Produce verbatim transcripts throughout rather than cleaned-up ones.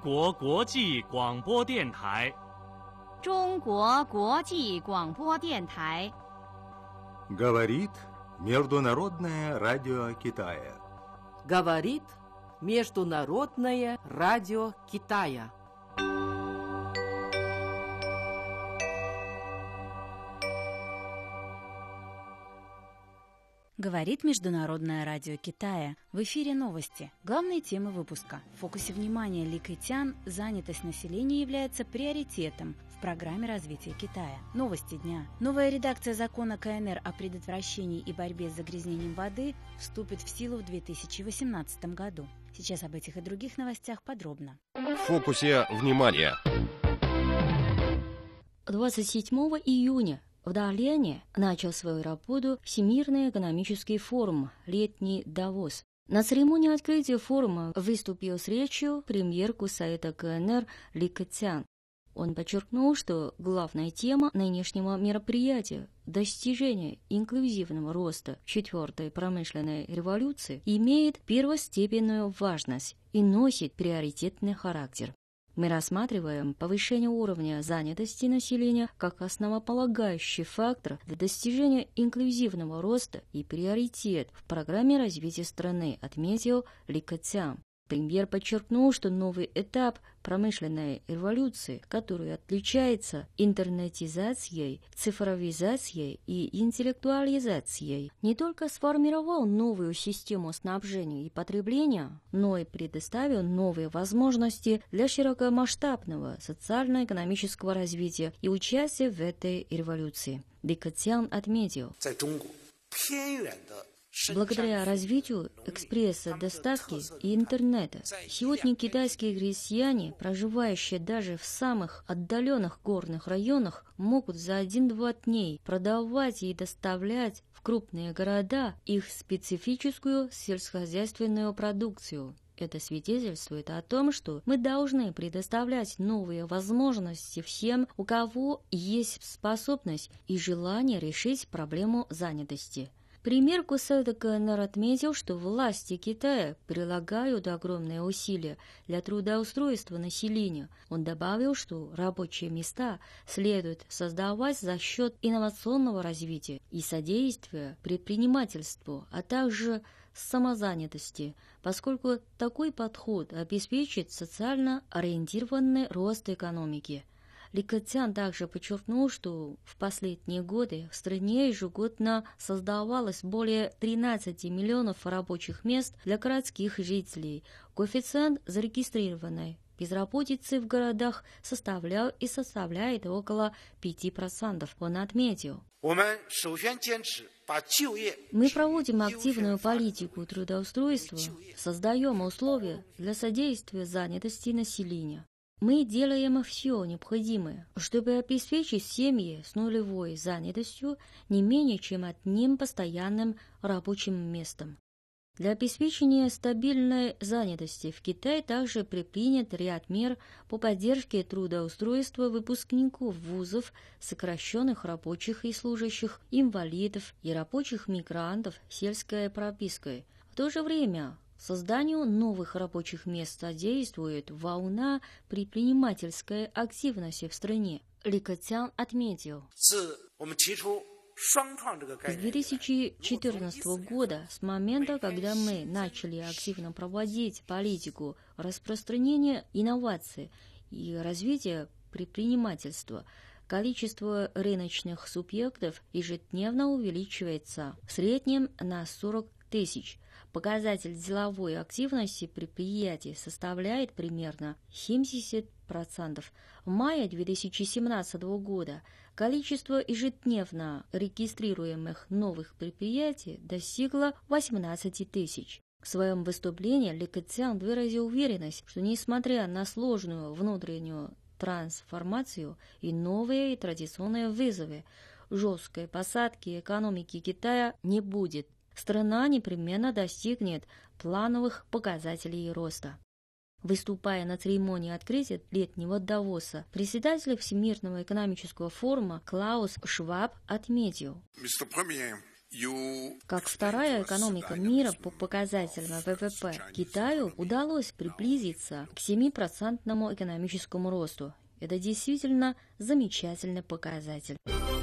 国国际广播电台。 中国国际广播电台。 Говорит Международное радио Китая. Говорит Международное радио Китая. Говорит Международное радио Китая. В эфире новости. Главные темы выпуска. В фокусе внимания Ли Кэцян занятость населения является приоритетом в программе развития Китая. Новости дня. Новая редакция закона ка эн эр о предотвращении и борьбе с загрязнением воды вступит в силу в две тысячи восемнадцатом году. Сейчас об этих и других новостях подробно. В фокусе внимания. двадцать седьмого июня в Дохлене начал свою работу Всемирный экономический форум «Летний Давос». На церемонии открытия форума выступил с речью премьер Госсовета ка эн эр Ли Кэцян. Он подчеркнул, что главная тема нынешнего мероприятия – достижение инклюзивного роста четвертой промышленной революции – имеет первостепенную важность и носит приоритетный характер. Мы рассматриваем повышение уровня занятости населения как основополагающий фактор для достижения инклюзивного роста и приоритет в программе развития страны, отметил Ли Кэцян. Премьер подчеркнул, что новый этап промышленной революции, который отличается интернетизацией, цифровизацией и интеллектуализацией, не только сформировал новую систему снабжения и потребления, но и предоставил новые возможности для широкомасштабного социально-экономического развития и участия в этой революции. Ли Кэцян отметил, благодаря развитию экспресса, доставки и интернета, сегодня китайские крестьяне, проживающие даже в самых отдаленных горных районах, могут за один-два дней продавать и доставлять в крупные города их специфическую сельскохозяйственную продукцию. Это свидетельствует о том, что мы должны предоставлять новые возможности всем, у кого есть способность и желание решить проблему занятости. Премьер Госсовета ка эн эр отметил, что власти Китая прилагают огромные усилия для трудоустройства населения. Он добавил, что рабочие места следует создавать за счет инновационного развития и содействия предпринимательству, а также самозанятости, поскольку такой подход обеспечит социально ориентированный рост экономики. Ли Кэцян также подчеркнул, что в последние годы в стране ежегодно создавалось более тринадцати миллионов рабочих мест для городских жителей. Коэффициент зарегистрированной безработицы в городах составлял и составляет около пяти процентов. Он отметил. Мы проводим активную политику трудоустройства, создаем условия для содействия занятости населения. Мы делаем все необходимое, чтобы обеспечить семьи с нулевой занятостью не менее чем одним постоянным рабочим местом. Для обеспечения стабильной занятости в Китае также предпринят ряд мер по поддержке трудоустройства выпускников вузов, сокращенных рабочих и служащих, инвалидов и рабочих мигрантов с сельской пропиской. В то же время созданию новых рабочих мест содействует волна предпринимательской активности в стране. Ли Кэцян отметил, с две тысячи четырнадцатого года, с момента, когда мы начали активно проводить политику распространения инноваций и развития предпринимательства, количество рыночных субъектов ежедневно увеличивается в среднем на сорок тысяч. Показатель деловой активности предприятий составляет примерно семьдесят процентов. В мае две тысячи семнадцатого года количество ежедневно регистрируемых новых предприятий достигло восемнадцати тысяч. В своем выступлении Ли Кэцян выразил уверенность, что несмотря на сложную внутреннюю трансформацию и новые и традиционные вызовы, жесткой посадки экономики Китая не будет. Страна непременно достигнет плановых показателей роста. Выступая на церемонии открытия летнего Давоса, председатель Всемирного экономического форума Клаус Шваб отметил: Как вторая экономика мира по показателям вэ вэ пэ, Китаю удалось приблизиться к семипроцентному экономическому росту. Это действительно замечательный показатель.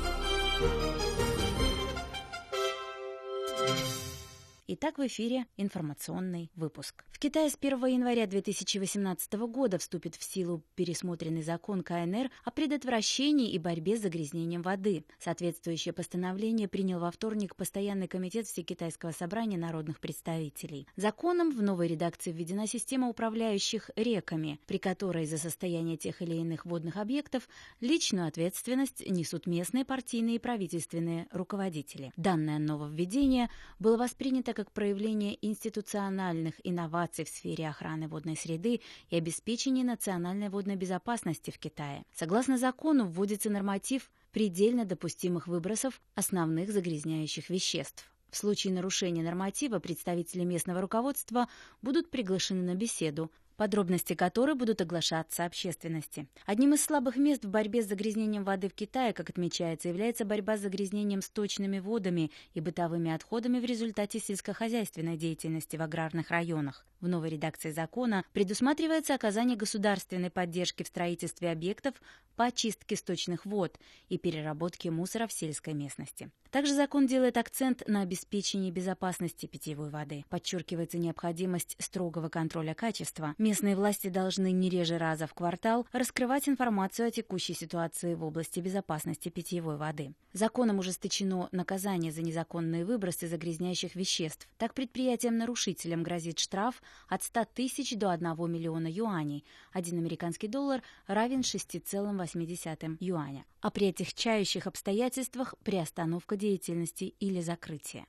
Итак, в эфире информационный выпуск. В Китае с первого января две тысячи восемнадцатого года вступит в силу пересмотренный закон ка эн эр о предотвращении и борьбе с загрязнением воды. Соответствующее постановление принял во вторник Постоянный комитет Всекитайского собрания народных представителей. Законом в новой редакции введена система управляющих реками, при которой за состояние тех или иных водных объектов личную ответственность несут местные партийные и правительственные руководители. Данное нововведение было воспринято как как проявление институциональных инноваций в сфере охраны водной среды и обеспечения национальной водной безопасности в Китае. Согласно закону, вводится норматив предельно допустимых выбросов основных загрязняющих веществ. В случае нарушения норматива представители местного руководства будут приглашены на беседу, подробности которой будут оглашаться общественности. Одним из слабых мест в борьбе с загрязнением воды в Китае, как отмечается, является борьба с загрязнением сточными водами и бытовыми отходами в результате сельскохозяйственной деятельности в аграрных районах. В новой редакции закона предусматривается оказание государственной поддержки в строительстве объектов по очистке сточных вод и переработке мусора в сельской местности. Также закон делает акцент на обеспечении безопасности питьевой воды. Подчеркивается необходимость строгого контроля качества. Местные власти должны не реже раза в квартал раскрывать информацию о текущей ситуации в области безопасности питьевой воды. Законом ужесточено наказание за незаконные выбросы загрязняющих веществ. Так предприятиям-нарушителям грозит штраф от ста тысяч до одного миллиона юаней. Один американский доллар равен шести целых восьми десятым юаня. А при отягчающих обстоятельствах приостановка деятельности или закрытие.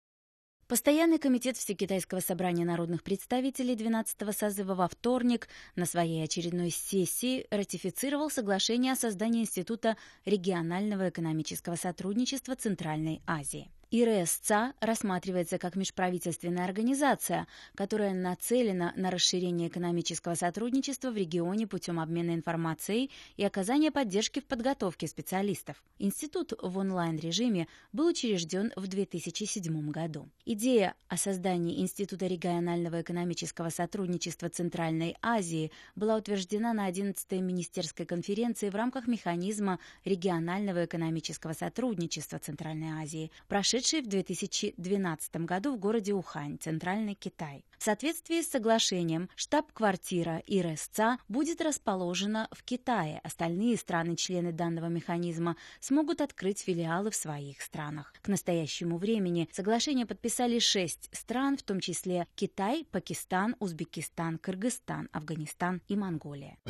Постоянный комитет Всекитайского собрания народных представителей двенадцатого созыва во вторник на своей очередной сессии ратифицировал соглашение о создании Института регионального экономического сотрудничества Центральной Азии. ай эр эс цэ а рассматривается как межправительственная организация, которая нацелена на расширение экономического сотрудничества в регионе путем обмена информацией и оказания поддержки в подготовке специалистов. Институт в онлайн-режиме был учрежден в две тысячи седьмом году. Идея о создании Института регионального экономического сотрудничества Центральной Азии была утверждена на одиннадцатой министерской конференции в рамках механизма регионального экономического сотрудничества Центральной Азии, прошедшей в две тысячи двенадцатом году в городе Ухань, Центральный Китай. В соответствии с соглашением, штаб-квартира ай эр эс цэ а будет расположена в Китае. Остальные страны-члены данного механизма смогут открыть филиалы в своих странах. К настоящему времени соглашение подписали шесть стран, в том числе Китай, Пакистан, Узбекистан, Кыргызстан, Афганистан и Монголия.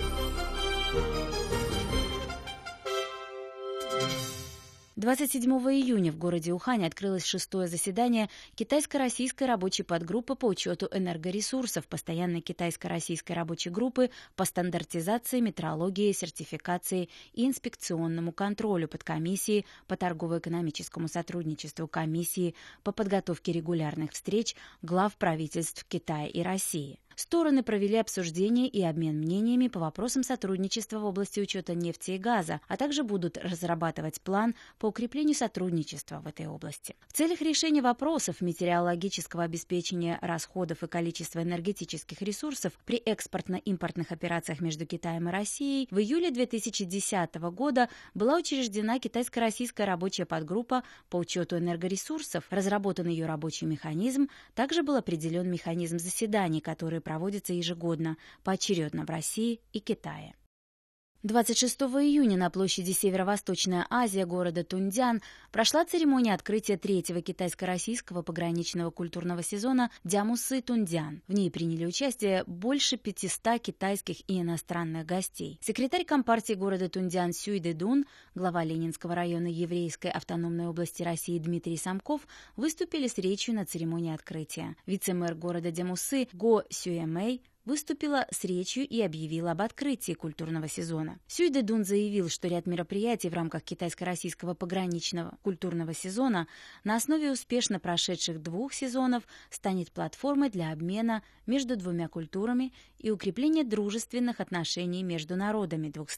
двадцать седьмого июня в городе Ухань открылось шестое заседание китайско-российской рабочей подгруппы по учету энергоресурсов, постоянной китайско-российской рабочей группы по стандартизации, метрологии, сертификации и инспекционному контролю подкомиссии по торгово-экономическому сотрудничеству комиссии по подготовке регулярных встреч глав правительств Китая и России. Стороны провели обсуждение и обмен мнениями по вопросам сотрудничества в области учета нефти и газа, а также будут разрабатывать план по укреплению сотрудничества в этой области. В целях решения вопросов метеорологического обеспечения расходов и количества энергетических ресурсов при экспортно-импортных операциях между Китаем и Россией в июле две тысячи десятого года была учреждена китайско-российская рабочая подгруппа по учету энергоресурсов. Разработан ее рабочий механизм, также был определен механизм заседаний, которые проводится ежегодно, поочередно в России и Китае. двадцать шестого июня на площади Северо-Восточная Азия города Тунцзян прошла церемония открытия третьего китайско-российского пограничного культурного сезона Дямусы Тунцзян. В ней приняли участие больше пятисот китайских и иностранных гостей. Секретарь Компартии города Тунцзян Сюй Дэдун, глава Ленинского района Еврейской автономной области России Дмитрий Самков выступили с речью на церемонии открытия. Вице-мэр города Дямусы Го Сюэмэй выступила с речью и объявила об открытии культурного сезона. Сюй Дэдун заявил, что ряд мероприятий в рамках китайско-российского пограничного культурного сезона на основе успешно прошедших двух сезонов станет платформой для обмена между двумя культурами и укрепления дружественных отношений между народами двух стран.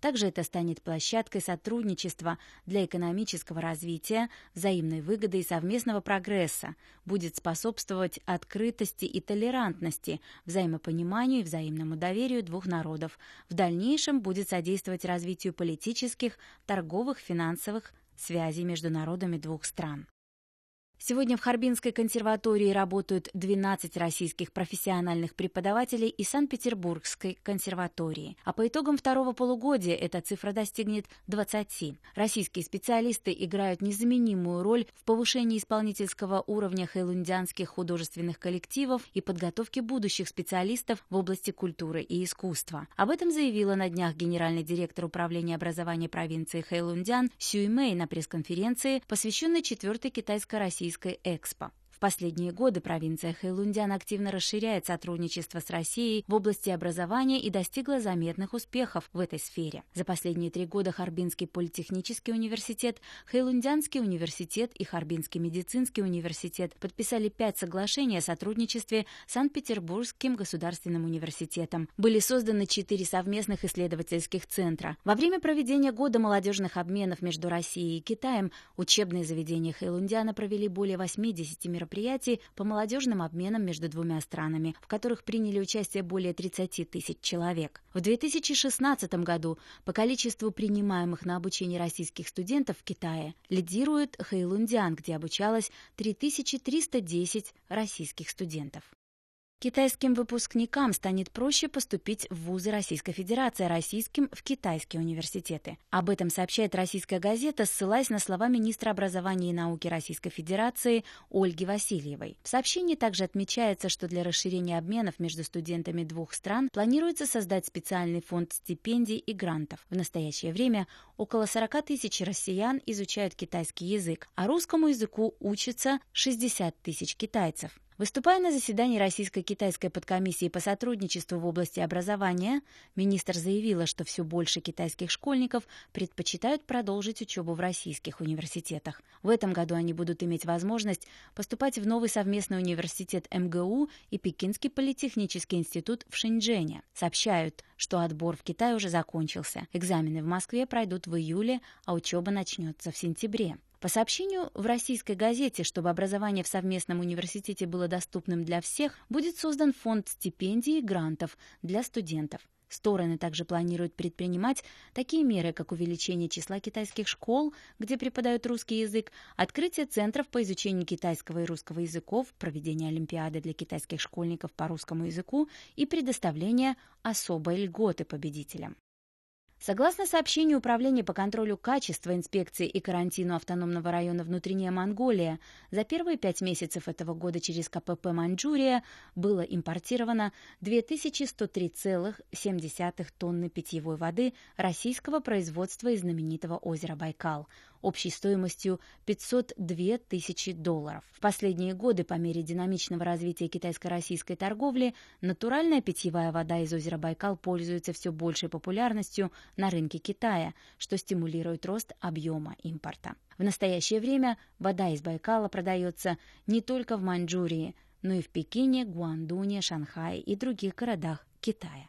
Также это станет площадкой сотрудничества для экономического развития, взаимной выгоды и совместного прогресса, будет способствовать открытости и толерантности, взаимопониманию и взаимному доверию двух народов. В дальнейшем будет содействовать развитию политических, торговых, финансовых связей между народами двух стран. Сегодня в Харбинской консерватории работают двенадцать российских профессиональных преподавателей из Санкт-Петербургской консерватории, а по итогам второго полугодия эта цифра достигнет двадцати. Российские специалисты играют незаменимую роль в повышении исполнительского уровня хэйлундянских художественных коллективов и подготовке будущих специалистов в области культуры и искусства. Об этом заявила на днях генеральный директор управления образования провинции Хэйлундян Сюй Мэй на пресс-конференции, посвященной четвертой китайско-российской Экспо. В последние годы провинция Хэйлундян активно расширяет сотрудничество с Россией в области образования и достигла заметных успехов в этой сфере. За последние три года Харбинский политехнический университет, Хэйлундянский университет и Харбинский медицинский университет подписали пять соглашений о сотрудничестве с Санкт-Петербургским государственным университетом. Были созданы четыре совместных исследовательских центра. Во время проведения года молодежных обменов между Россией и Китаем учебные заведения Хэйлундяна провели более восьмидесяти мероприятий мероприятий по молодежным обменам между двумя странами, в которых приняли участие более тридцати тысяч человек. В две тысячи шестнадцатом году по количеству принимаемых на обучение российских студентов в Китае лидирует Хэйлундян, где обучалось три тысячи триста десять российских студентов. Китайским выпускникам станет проще поступить в вузы Российской Федерации, а российским – в китайские университеты. Об этом сообщает «Российская газета», ссылаясь на слова министра образования и науки Российской Федерации Ольги Васильевой. В сообщении также отмечается, что для расширения обменов между студентами двух стран планируется создать специальный фонд стипендий и грантов. В настоящее время около сорока тысяч россиян изучают китайский язык, а русскому языку учатся шестьдесят тысяч китайцев. Выступая на заседании Российско-китайской подкомиссии по сотрудничеству в области образования, министр заявила, что все больше китайских школьников предпочитают продолжить учебу в российских университетах. В этом году они будут иметь возможность поступать в новый совместный университет эм гэ у и Пекинский политехнический институт в Шэньчжэне. Сообщают, что отбор в Китай уже закончился. Экзамены в Москве пройдут в июле, а учеба начнется в сентябре. По сообщению в «Российской газете», чтобы образование в совместном университете было доступным для всех, будет создан фонд стипендий и грантов для студентов. Стороны также планируют предпринимать такие меры, как увеличение числа китайских школ, где преподают русский язык, открытие центров по изучению китайского и русского языков, проведение олимпиады для китайских школьников по русскому языку и предоставление особой льготы победителям. Согласно сообщению Управления по контролю качества, инспекции и карантину автономного района Внутренняя Монголия, за первые пять месяцев этого года через ка пэ пэ «Маньчжурия» было импортировано две тысячи сто три целых семь десятых тонны питьевой воды российского производства из знаменитого озера Байкал, общей стоимостью пятьсот две тысячи долларов. В последние годы, по мере динамичного развития китайско-российской торговли, натуральная питьевая вода из озера Байкал пользуется все большей популярностью на рынке Китая, что стимулирует рост объема импорта. В настоящее время вода из Байкала продается не только в Маньчжурии, но и в Пекине, Гуандуне, Шанхае и других городах Китая.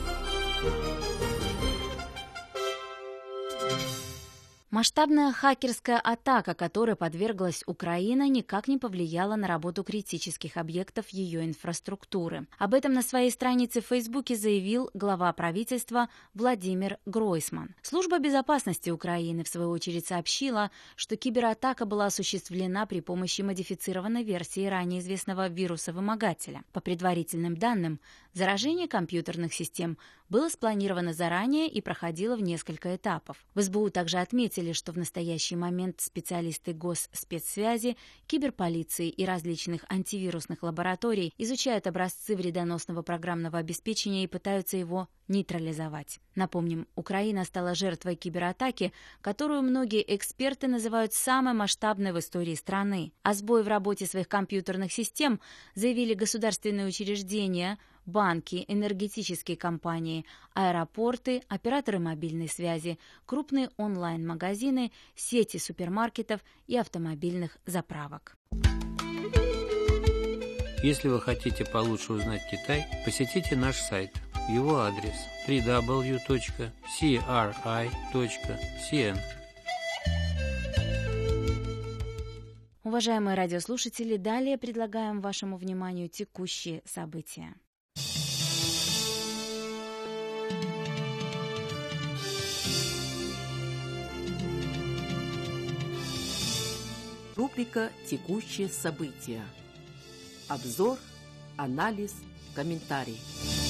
Масштабная хакерская атака, которой подверглась Украина, никак не повлияла на работу критических объектов ее инфраструктуры. Об этом на своей странице в Фейсбуке заявил глава правительства Владимир Гройсман. Служба безопасности Украины, в свою очередь, сообщила, что кибератака была осуществлена при помощи модифицированной версии ранее известного вируса-вымогателя. По предварительным данным, заражение компьютерных систем было спланировано заранее и проходило в несколько этапов. В эс бэ у также отметили, что в настоящий момент специалисты госспецсвязи, киберполиции и различных антивирусных лабораторий изучают образцы вредоносного программного обеспечения и пытаются его нейтрализовать. Напомним, Украина стала жертвой кибератаки, которую многие эксперты называют самой масштабной в истории страны. О сбое в работе своих компьютерных систем заявили государственные учреждения, банки, энергетические компании, аэропорты, операторы мобильной связи, крупные онлайн-магазины, сети супермаркетов и автомобильных заправок. Если вы хотите получше узнать Китай, посетите наш сайт его адрес дабл ю дабл ю дабл ю точка си ар ай точка си эн. Уважаемые радиослушатели, далее предлагаем вашему вниманию текущие события. Рубрика «Текущие события». Обзор, анализ, комментарий.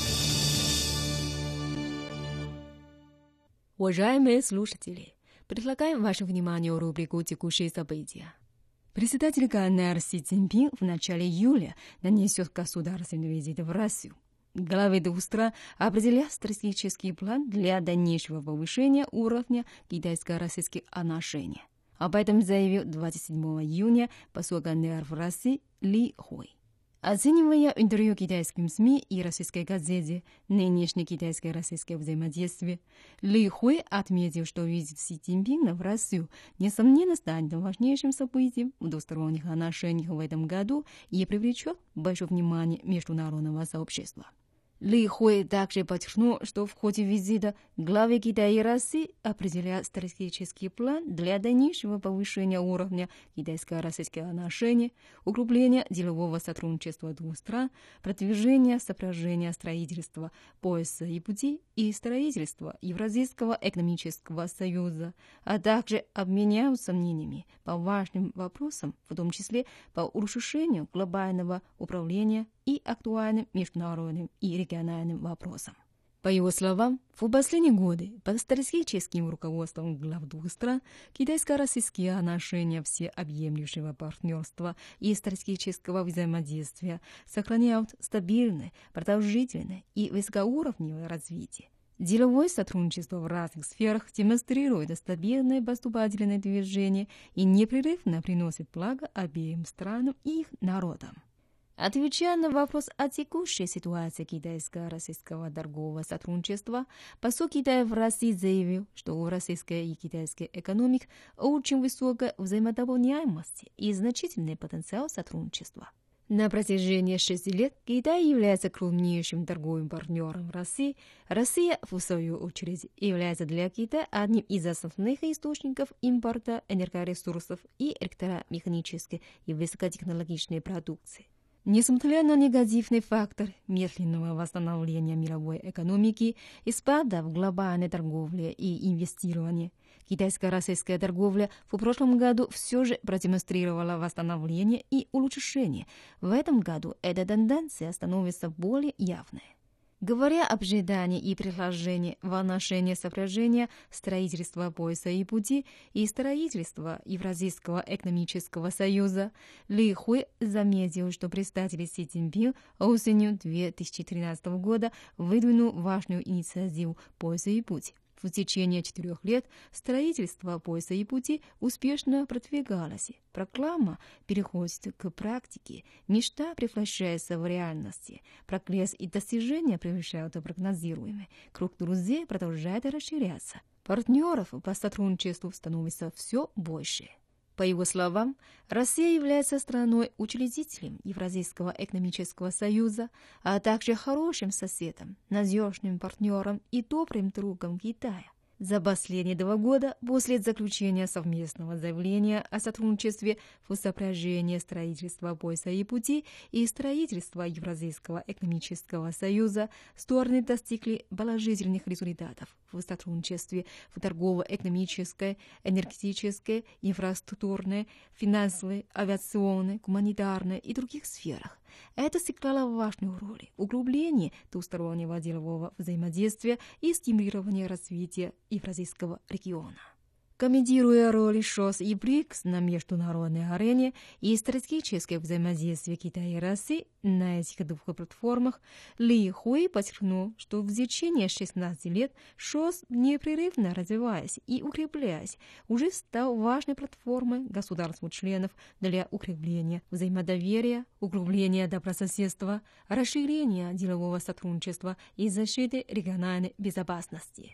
Уважаемые слушатели, предлагаем вашему вниманию рубрику «Текущие события». Председатель КНР Си Цзиньпин в начале июля нанесет государственный визит в Россию. Главы двух стран определят стратегический план для дальнейшего повышения уровня китайско-российских отношений. Об этом заявил двадцать седьмого июня посол КНР в России Ли Хуэй. Оценивая интервью китайским СМИ и российской газете «Нынешнее китайско-российское взаимодействие», Ли Хуэй отметил, что визит Си Цзиньпина в Россию несомненно станет важнейшим событием в двусторонних отношениях в этом году и привлечет большое внимание международного сообщества. Ли Хуэй также подчеркнул, что в ходе визита главы Китая и России определяют стратегический план для дальнейшего повышения уровня китайско-российских отношений, укрепления делового сотрудничества двух стран, продвижения соображения строительства пояса и пути и строительства Евразийского экономического союза, а также обменяются мнениями по важным вопросам, в том числе по улучшению глобального управления и актуальным международным и региональным вопросам. По его словам, в последние годы под стратегическим руководством глав двух стран китайско-российские отношения всеобъемлющего партнерства и стратегического взаимодействия сохраняют стабильное, продолжительное и высокоуровневое развитие. Деловое сотрудничество в разных сферах демонстрирует стабильное поступательное движение и непрерывно приносит благо обеим странам и их народам. Отвечая на вопрос о текущей ситуации китайско-российского торгового сотрудничества, посол Китая в России заявил, что у российской и китайской экономик очень высокая взаимодополняемость и значительный потенциал сотрудничества. На протяжении шести лет Китай является крупнейшим торговым партнером в России. Россия, в свою очередь, является для Китая одним из основных источников импорта энергоресурсов и электромеханической и высокотехнологичной продукции. Несмотря на негативный фактор медленного восстановления мировой экономики и спада в глобальной торговле и инвестировании, китайско-российская торговля в прошлом году все же продемонстрировала восстановление и улучшение. В этом году эта тенденция становится более явной. Говоря об ожидании и предложении в отношении соображения строительства пояса и пути и строительства Евразийского экономического союза, Ли Хуэй заметил, что представитель Си Цзиньпин осенью две тысячи тринадцатого года выдвинул важную инициативу «Пояса и путь». В течение четырех лет строительство пояса и пути успешно продвигалось. Программа переходит к практике, мечта превращается в реальность, прогресс и достижения превышают прогнозируемые, круг друзей продолжает расширяться. Партнеров по сотрудничеству становится все больше. По его словам, Россия является страной-учредителем Евразийского экономического союза, а также хорошим соседом, надежным партнером и добрым другом Китая. За последние два года после заключения совместного заявления о сотрудничестве в соображении строительства пояса и пути и строительства Евразийского экономического союза стороны достигли положительных результатов в сотрудничестве в торгово-экономической, энергетической, инфраструктурной, финансовой, авиационной, гуманитарной и других сферах. Это сыграло важную роль в углублении двустороннего делового взаимодействия и стимулировании развития Евразийского региона. Комментируя роль ШОС и БРИКС на международной арене и стратегическое взаимодействие Китая и России на этих двух платформах, Ли Хуэй подчеркнул, что в течение шестнадцати лет ШОС, непрерывно развиваясь и укрепляясь, уже стал важной платформой государств-членов для укрепления взаимодоверия, углубления добрососедства, расширения делового сотрудничества и защиты региональной безопасности.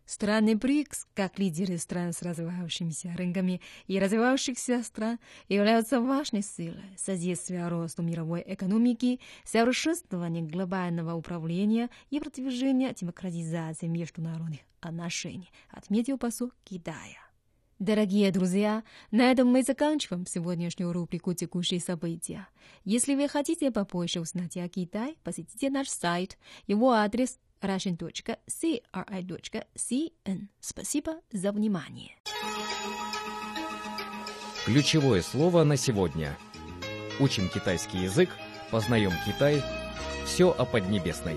Страны БРИКС, как лидеры стран с развивающимися рынками и развивающихся стран, являются важной силой содействия росту мировой экономики, совершенствования глобального управления и продвижения демократизации международных отношений, отметил посол Китая. Дорогие друзья, на этом мы заканчиваем сегодняшнюю рубрику «Текущие события». Если вы хотите побольше узнать о Китае, посетите наш сайт. Его адрес russian точка cri точка cn. Спасибо за внимание. Ключевое слово на сегодня. Учим китайский язык, познаем Китай. Все о Поднебесной.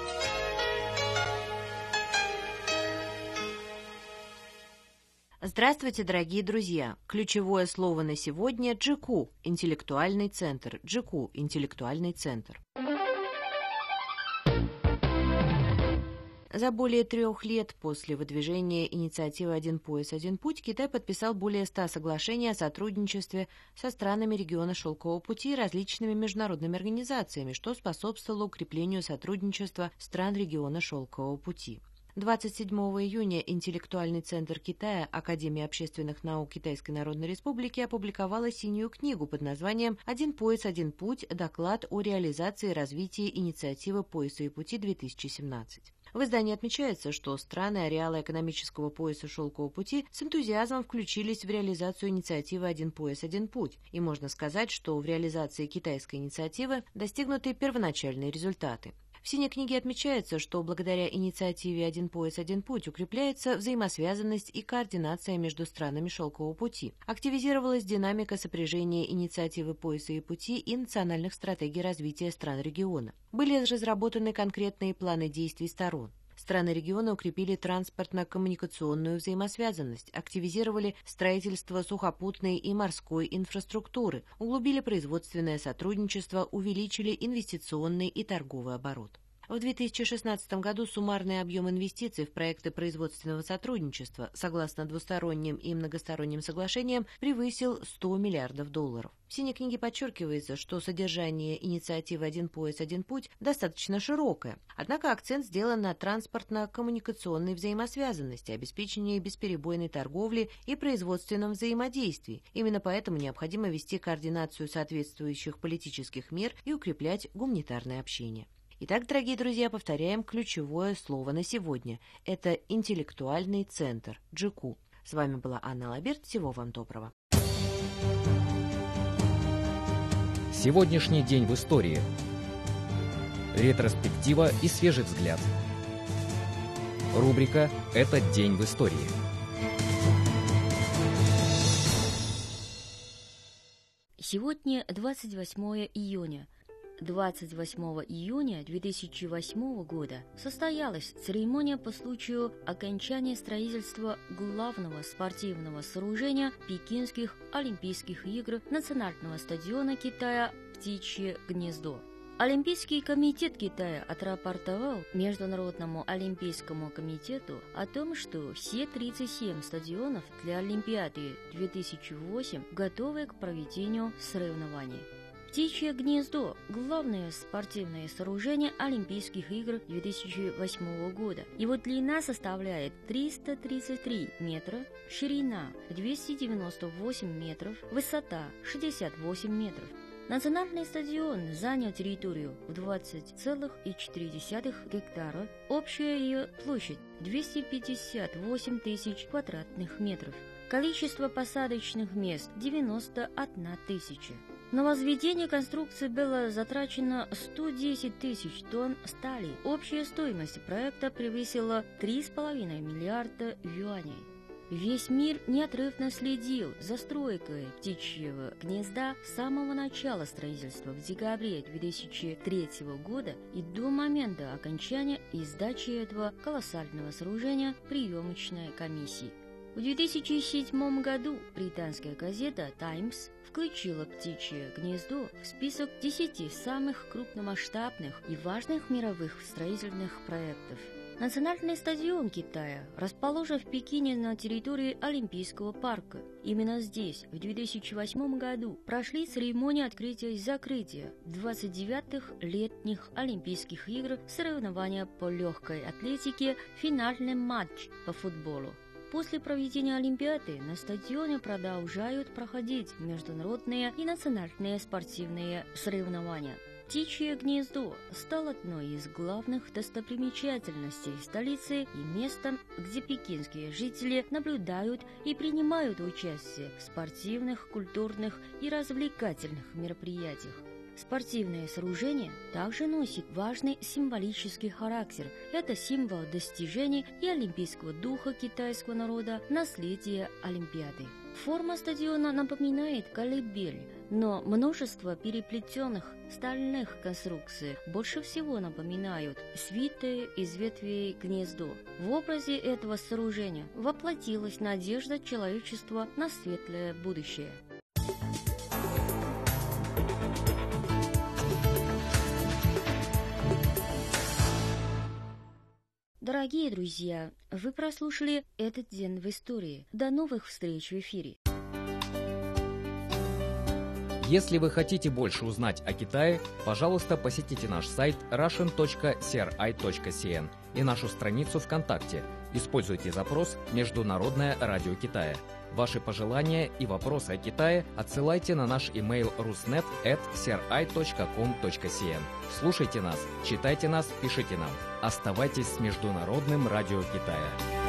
Здравствуйте, дорогие друзья! Ключевое слово на сегодня – джику, интеллектуальный центр. джику, интеллектуальный центр. За более трех лет после выдвижения инициативы «Один пояс, один путь» Китай подписал более ста соглашений о сотрудничестве со странами региона Шелкового пути и различными международными организациями, что способствовало укреплению сотрудничества стран региона Шелкового пути. двадцать седьмого июня Интеллектуальный центр Китая Академии общественных наук Китайской Народной Республики опубликовала синюю книгу под названием «Один пояс, один путь. Доклад о реализации и развитии инициативы «Пояса и пути-две тысячи семнадцать». В издании отмечается, что страны ареала экономического пояса Шелкового пути с энтузиазмом включились в реализацию инициативы «Один пояс, один путь», и можно сказать, что в реализации китайской инициативы достигнуты первоначальные результаты. В синей книге отмечается, что благодаря инициативе «Один пояс, один путь» укрепляется взаимосвязанность и координация между странами Шелкового пути, активизировалась динамика сопряжения инициативы «Пояса и пути» и национальных стратегий развития стран региона. Были разработаны конкретные планы действий сторон. Страны региона укрепили транспортно-коммуникационную взаимосвязанность, активизировали строительство сухопутной и морской инфраструктуры, углубили производственное сотрудничество, увеличили инвестиционный и торговый оборот. В две тысячи шестнадцатом году суммарный объем инвестиций в проекты производственного сотрудничества, согласно двусторонним и многосторонним соглашениям, превысил сто миллиардов долларов. В синей книге подчеркивается, что содержание инициативы «Один пояс, один путь» достаточно широкое, однако акцент сделан на транспортно-коммуникационной взаимосвязанности, обеспечении бесперебойной торговли и производственном взаимодействии. Именно поэтому необходимо вести координацию соответствующих политических мер и укреплять гуманитарное общение. Итак, дорогие друзья, повторяем ключевое слово на сегодня. Это интеллектуальный центр, джику. С вами была Анна Лаберт. Всего вам доброго. Сегодняшний день в истории. Ретроспектива и свежий взгляд. Рубрика «Этот день в истории». Сегодня двадцать восьмое июня. двадцать восьмого июня две тысячи восьмого года состоялась церемония по случаю окончания строительства главного спортивного сооружения Пекинских Олимпийских игр национального стадиона Китая «Птичье гнездо». Олимпийский комитет Китая отрапортовал Международному олимпийскому комитету о том, что все тридцать семь стадионов для Олимпиады две тысячи восемь готовы к проведению соревнований. «Птичье гнездо» – главное спортивное сооружение Олимпийских игр две тысячи восьмого года. Его длина составляет триста тридцать три метра, ширина двести девяносто восемь метров, высота шестьдесят восемь метров. Национальный стадион занял территорию в двадцать целых четыре десятых гектара. Общая ее площадь двести пятьдесят восемь тысяч квадратных метров. Количество посадочных мест девяносто одна тысяча. На возведение конструкции было затрачено сто десять тысяч тонн стали. Общая стоимость проекта превысила три с половиной миллиарда юаней. Весь мир неотрывно следил за стройкой птичьего гнезда с самого начала строительства в декабре две тысячи третьего года и до момента окончания и сдачи этого колоссального сооружения приемочной комиссии. В две тысячи седьмом году британская газета «Таймс» включила «Птичье гнездо» в список десяти самых крупномасштабных и важных мировых строительных проектов. Национальный стадион Китая расположен в Пекине на территории Олимпийского парка. Именно здесь в две тысячи восьмом году прошли церемонии открытия и закрытия двадцать девятых летних Олимпийских игр, соревнования по легкой атлетике, финальный матч по футболу. После проведения Олимпиады на стадионе продолжают проходить международные и национальные спортивные соревнования. Птичье гнездо стало одной из главных достопримечательностей столицы и местом, где пекинские жители наблюдают и принимают участие в спортивных, культурных и развлекательных мероприятиях. Спортивное сооружение также носит важный символический характер. Это символ достижений и олимпийского духа китайского народа, наследия Олимпиады. Форма стадиона напоминает колыбель, но множество переплетенных стальных конструкций больше всего напоминают свитое из ветвей гнездо. В образе этого сооружения воплотилась надежда человечества на светлое будущее. Дорогие друзья, вы прослушали «Этот день в истории». До новых встреч в эфире. Если вы хотите больше узнать о Китае, пожалуйста, посетите наш сайт russian точка си ар ай точка си эн и нашу страницу ВКонтакте. Используйте запрос «Международное радио Китая». Ваши пожелания и вопросы о Китае отсылайте на наш имейл rusnet at си ар ай точка ком точка си эн. Слушайте нас, читайте нас, пишите нам. Оставайтесь с Международным радио Китая.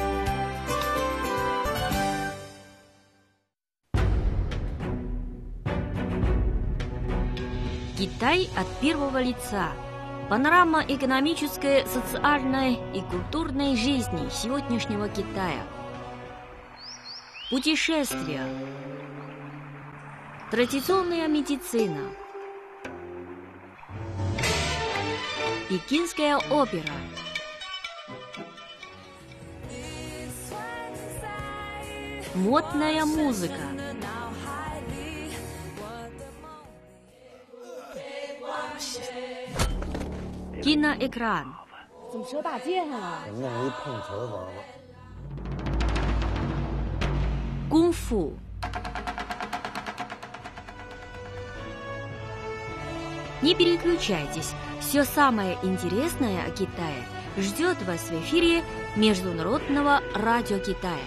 Китай от первого лица. Панорама экономической, социальной и культурной жизни сегодняшнего Китая. Путешествия. Традиционная медицина. Пекинская опера. Модная музыка. Киноэкран. Кунг-фу. Не переключайтесь, все самое интересное о Китае ждет вас в эфире Международного радио Китая.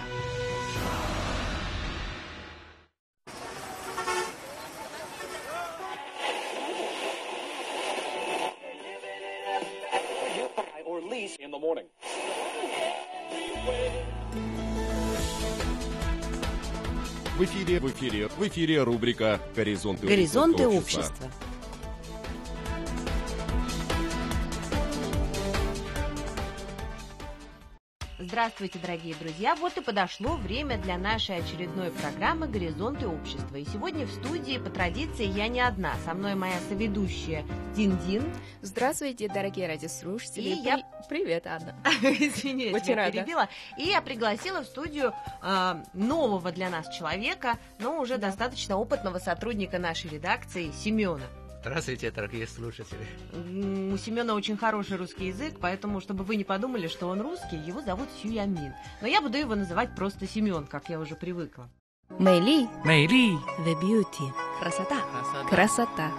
В эфире, в эфире, в эфире рубрика «Горизонты, Горизонты общества». общества. Здравствуйте, дорогие друзья! Вот и подошло время для нашей очередной программы «Горизонты общества». И сегодня в студии, по традиции, я не одна. Со мной моя соведущая Дин-Дин. Здравствуйте, дорогие радиослушатели. И При... я... Привет, Анна. Извините, Очень я рада. перебила. И я пригласила в студию э, нового для нас человека, но уже да. достаточно опытного сотрудника нашей редакции, Семена. Здравствуйте, дорогие слушатели. У Семена очень хороший русский язык, поэтому, чтобы вы не подумали, что он русский, его зовут Сюямин. Но я буду его называть просто Семен, как я уже привыкла. Мэйли. Мэйли. The beauty. Красота. Красота. Красота.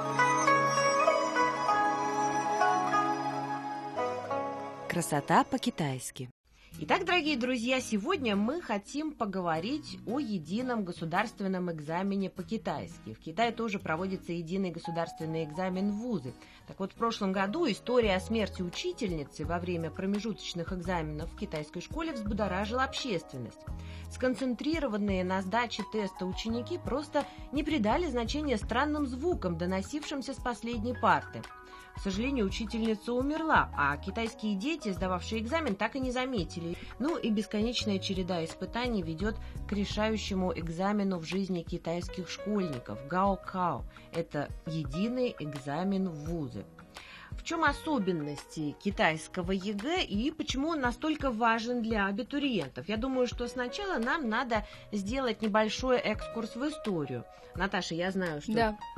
Красота по-китайски. Итак, дорогие друзья, сегодня мы хотим поговорить о едином государственном экзамене по-китайски. В Китае тоже проводится единый государственный экзамен в вузы. Так вот, в прошлом году история о смерти учительницы во время промежуточных экзаменов в китайской школе взбудоражила общественность. Сконцентрированные на сдаче теста ученики просто не придали значения странным звукам, доносившимся с последней парты. К сожалению, учительница умерла, а китайские дети, сдававшие экзамен, так и не заметили. Ну и бесконечная череда испытаний ведет к решающему экзамену в жизни китайских школьников – Гаокао. Это единый экзамен в вузы. В чем особенности китайского ЕГЭ и почему он настолько важен для абитуриентов? Я думаю, что сначала нам надо сделать небольшой экскурс в историю. Наташа, я знаю, что да.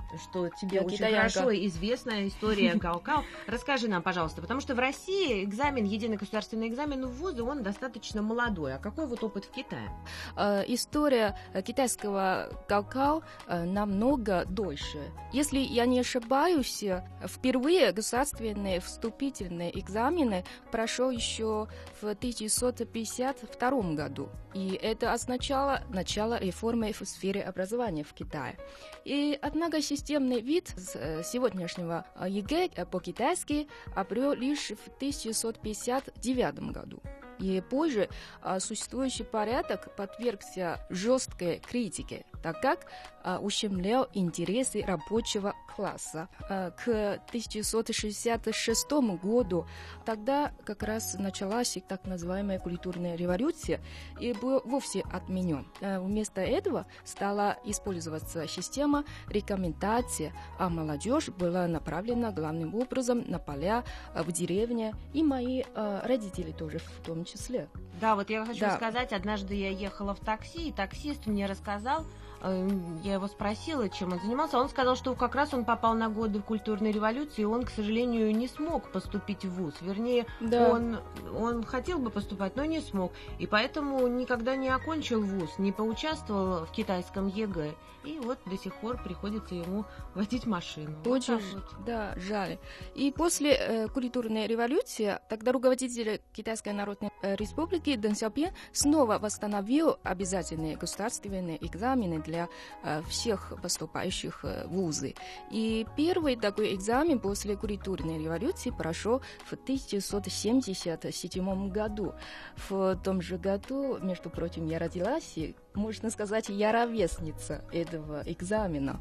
что тебе Я очень китаянка. хорошо известна история Гаокао. Расскажи нам, пожалуйста, потому что в России экзамен, единый государственный экзамен в вузы, он достаточно молодой. А какой вот опыт в Китае? Э, История э, китайского Гаокао э, намного дольше. Если я не ошибаюсь, э, впервые государственные вступительные экзамены прошел еще в тысяча девятьсот пятьдесят втором году. И это означало начало реформы в сфере образования в Китае. И однако системный вид с э, сегодняшнего э, ЕГЭ э, по-китайски обрел лишь в тысяча девятьсот пятьдесят девятом году. И позже а, существующий порядок подвергся жесткой критике, так как а, ущемлял интересы рабочего класса. А, к тысяча девятьсот шестьдесят шестому году тогда как раз началась так называемая культурная революция и был вовсе отменен. А, вместо этого стала использоваться система рекомендаций, а молодежь была направлена главным образом на поля, а, в деревне, и мои а, родители тоже в том числе. Да, вот я хочу Да. сказать, однажды я ехала в такси, и таксист мне рассказал, э, я его спросила, чем он занимался, он сказал, что как раз он попал на годы культурной революции, и он, к сожалению, не смог поступить в вуз. Вернее, Да. он, он хотел бы поступать, но не смог. И поэтому никогда не окончил вуз, не поучаствовал в китайском ЕГЭ. И вот до сих пор приходится ему водить машину. Вот Очень, так вот. да, жаль. И после э, культурной революции тогда руководитель Китайской Народной э, Республики Дэн Сяопин снова восстановил обязательные государственные экзамены для э, всех поступающих э, в вузы. И первый такой экзамен после культурной революции прошел в тысяча девятьсот семьдесят седьмом году. В том же году, между прочим, я родилась, и, можно сказать, я ровесница этого экзамена.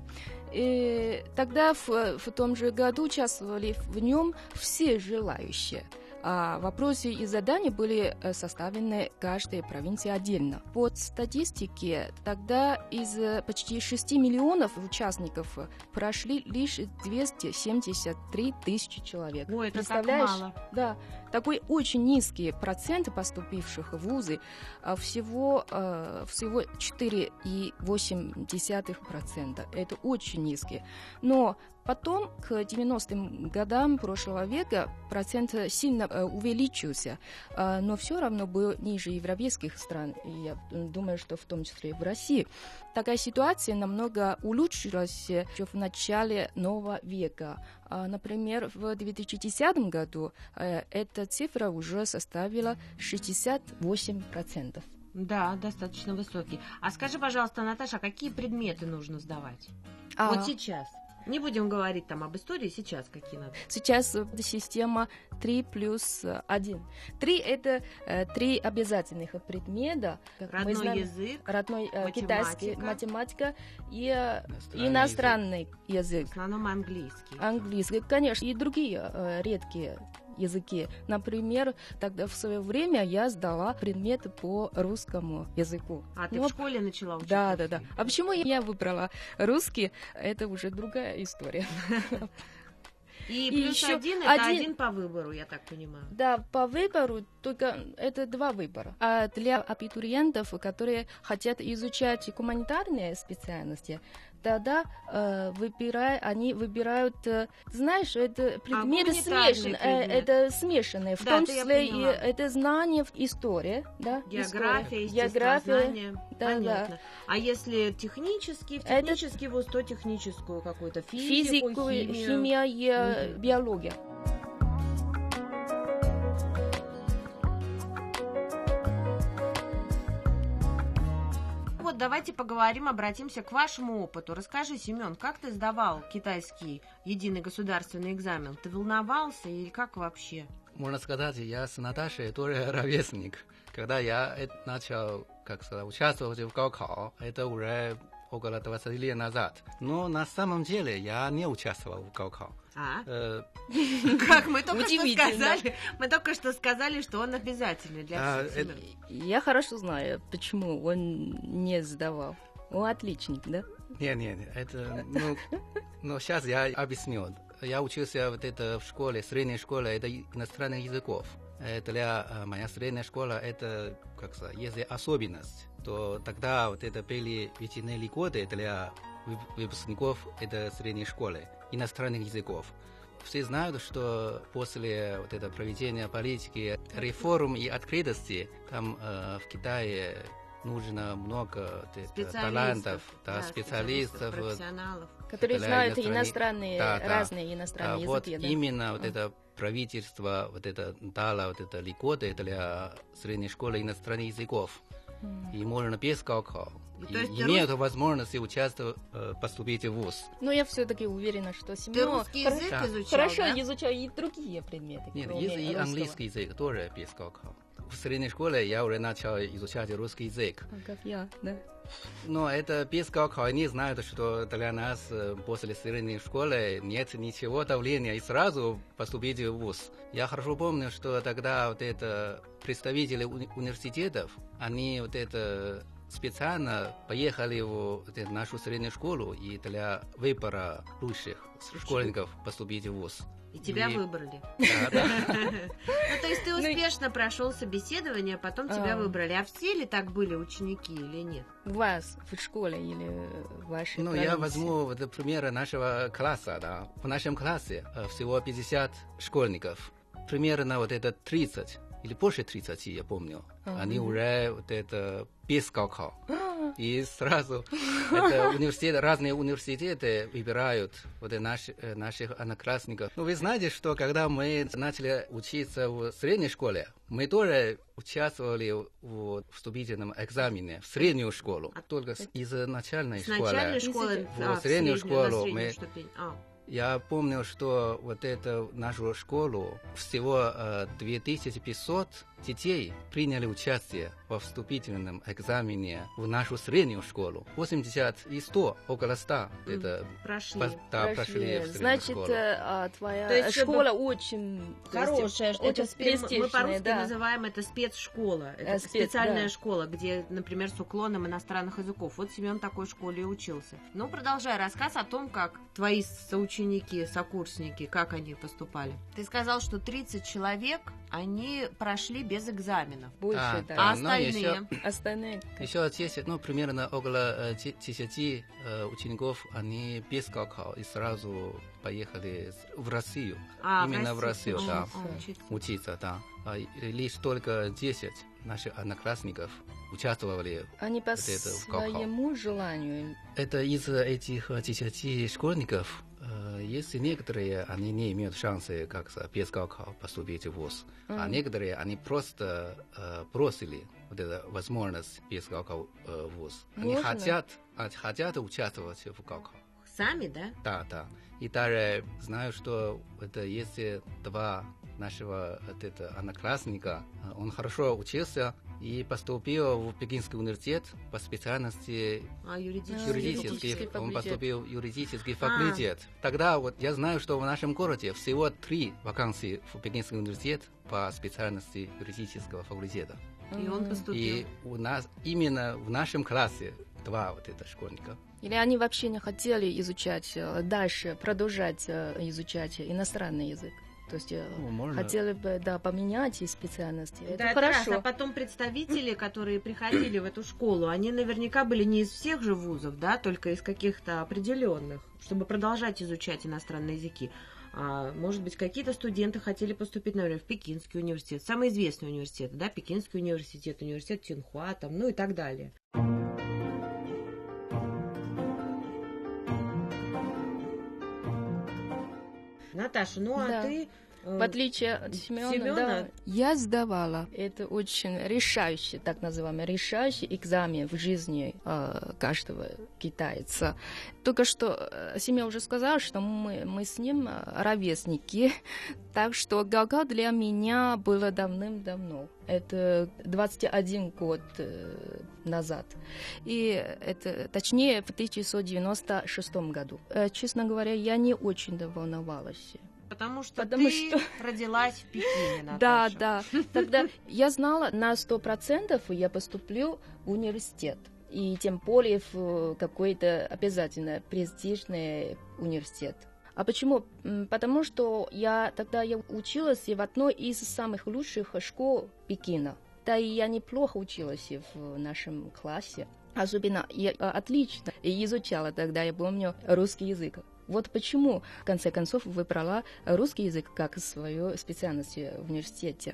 И тогда в, в том же году участвовали в нем все желающие. А вопросы и задания были э, составлены каждой провинции отдельно. По статистике, тогда из э, почти шести миллионов участников прошли лишь двести семьдесят три тысячи человек. Ой, это так Представляешь? мало. Да, такой очень низкий процент поступивших в вузы, а всего, э, всего четыре целых восемь десятых процента. Это очень низкий. Но потом, к девяностым годам прошлого века, процент сильно э, увеличился, э, но все равно был ниже европейских стран, и я думаю, что в том числе и в России. Такая ситуация намного улучшилась еще в начале нового века. А, например, в две тысячи десятом году э, эта цифра уже составила шестьдесят восемь процентов. Да, достаточно высокий. А скажи, пожалуйста, Наташа, а какие предметы нужно сдавать? А. Вот сейчас. Не будем говорить там об истории, сейчас какие надо. Сейчас система три плюс один. Три – это э, три обязательных предмета. Как мы Родной знаем, язык, родной э, математика. китайский, математика и э, Иностранный иностранный язык. В основном английский. Английский, конечно, и другие э, редкие языки. Например, тогда в свое время я сдала предметы по русскому языку. А ты Но- в школе начала учить? Да, да, да. А почему я выбрала русский? Это уже другая история. И, И плюс еще один – это один- один по выбору, я так понимаю. Да, по выбору только это два выбора. А для абитуриентов, которые хотят изучать гуманитарные специальности, тогда э, выбирай, они выбирают, э, знаешь, это предметы гуманитарные смешанные, предметы. это смешанные, в Да, том это я числе и поняла. это знание в истории, да, География, история, география, естествознание. да, Понятно. да. А если технический, в Это- технический вуз, то техническую какую-то физику, физику, химию. химия и э, Мгм. биология. Вот давайте поговорим, обратимся к вашему опыту. Расскажи, Семен, как ты сдавал китайский единый государственный экзамен? Ты волновался или как вообще? Можно сказать, я с Наташей тоже ровесник. Когда я э- начал, как сказать, участвовать в Гаокао, это уже около двадцати лет назад. Но на самом деле я не участвовал в Гаокао. А? Э, Как мы только что Удивительно. сказали, мы только что сказали, что он обязательный для Да, всех. это- Семен. Я хорошо знаю, почему он не сдавал. Он отличник, да? Не, не, не, это, ну, но сейчас я объясню. Я учился вот это в школе, средней школе, это иностранных языков. Э, Для э, моя средняя школа, это, как сказать, если особенность, то тогда вот это были вечерние годы для выпускников этой средней школы иностранных языков. Все знают, что после вот этого проведения политики, реформ и открытости, там э, в Китае нужно много талантов, да, да, специалистов, профессионалов, которые знают иностранные, да, разные да. иностранные а языки. Вот да? именно вот это правительство вот это дало вот это льготы для средней школы иностранных языков. Mm. И можно без Gaokao. И имеют рус... возможность участвовать, поступить в вуз. Но я все-таки уверена, что Семен Ты русский хор... язык да. изучал, хорошо да? изучал и другие предметы. Нет, есть и русского. Английский язык тоже без Gaokao. В средней школе я уже начал изучать русский язык. Как я, да. Но это без Gaokao. Они знают, что для нас после средней школы нет ничего давления и сразу поступить в вуз. Я хорошо помню, что тогда вот это представители уни- университетов, они вот это специально поехали в вот эту нашу среднюю школу и для выбора лучших школьников поступить в вуз. И тебя и... выбрали. Да, да. Ну, то есть ты успешно прошел собеседование, а потом тебя выбрали. А все ли так были ученики или нет? У вас в школе или в вашей Ну, я возьму вот пример нашего класса, да. В нашем классе всего пятьдесят школьников. Примерно вот это тридцать или больше тридцати, я помню. Uh-huh. Они уже вот это без Gaokao. Uh-huh. И сразу это университеты, разные университеты выбирают вот наши, наших одноклассников. Ну, вы знаете, что когда мы начали учиться в средней школе, мы тоже участвовали в вступительном экзамене в среднюю школу. А только из начальной с школы. Начальной школы в а, среднюю в школу на мы... ступень. А. Я помню, что вот эту нашу школу всего э, две тысячи пятьсот детей приняли участие во вступительном экзамене в нашу среднюю школу. восемьдесят и сто, около ста. Mm. Это прошли. По, да, прошли. прошли Значит, школу. А, твоя То есть, школа чтобы... очень хорошая. Очень это престижная. Мы по-русски да. называем это спецшкола. Это а, спец, специальная да. школа, где, например, с уклоном иностранных языков. Вот Семен в такой школе и учился. Ну, продолжай рассказ о том, как твои соученики, сокурсники, как они поступали. Ты сказал, что тридцать человек, они прошли без экзаменов. Больше, а, да. А ну, остальные? Еще, остальные? Еще десять, ну, примерно около десяти э, учеников, они без Gaokao и сразу поехали в Россию. А, Именно в в Россию, Россию, да. а, учиться. учиться, да. А лишь только десять наших одноклассников участвовали они по вот это, в своему желанию. Это из этих десяти школьников, э, есть некоторые, они не имеют шанса как без Gaokao поступить в вуз, mm-hmm. а некоторые, они просто э, бросили вот эту возможность без Gaokao э, в вуз. Они Можно? хотят, хотят участвовать в Gaokao. Сами, да? Да, да. И даже знаю, что это есть два нашего вот это, одноклассника, он хорошо учился и поступил в Пекинский университет по специальности а, юридический, юридический. юридический Он поступил в юридический а. факультет. Тогда вот я знаю, что в нашем городе всего три вакансии в Пекинский университет по специальности юридического факультета. И он поступил. И у нас именно в нашем классе два вот это школьника. Или они вообще не хотели изучать дальше, продолжать изучать иностранный язык? То есть ну, хотели бы, да, поменять и специальности. Это да, хорошо. Раз. А потом представители, которые приходили в эту школу, они наверняка были не из всех же вузов, да, только из каких-то определенных, чтобы продолжать изучать иностранные языки. А, может быть, какие-то студенты хотели поступить, например, в Пекинский университет, самый известный университет, да, Пекинский университет, университет Цинхуа, там, ну и так далее. Наташа, ну а да. ты... В отличие от Семена, Семена? Да, я сдавала. Это очень решающий, так называемый, решающий экзамен в жизни э, каждого китайца. Только что э, Семен уже сказал, что мы, мы с ним ровесники, так что Gaokao для меня было давным-давно. Это двадцать один год э, назад. И это, точнее, в тысяча девятьсот девяносто шестом году. Э, честно говоря, я не очень волновалась. Потому что Потому ты что... родилась в Пекине, Да, Наташа. да. Тогда я знала на сто процентов, я поступлю в университет. И тем более в какой-то обязательно престижный университет. А почему? Потому что я тогда я училась в одной из самых лучших школ Пекина. Да и я неплохо училась в нашем классе. Особенно я отлично изучала тогда, я помню, русский язык. Вот почему, в конце концов, выбрала русский язык как свою специальность в университете.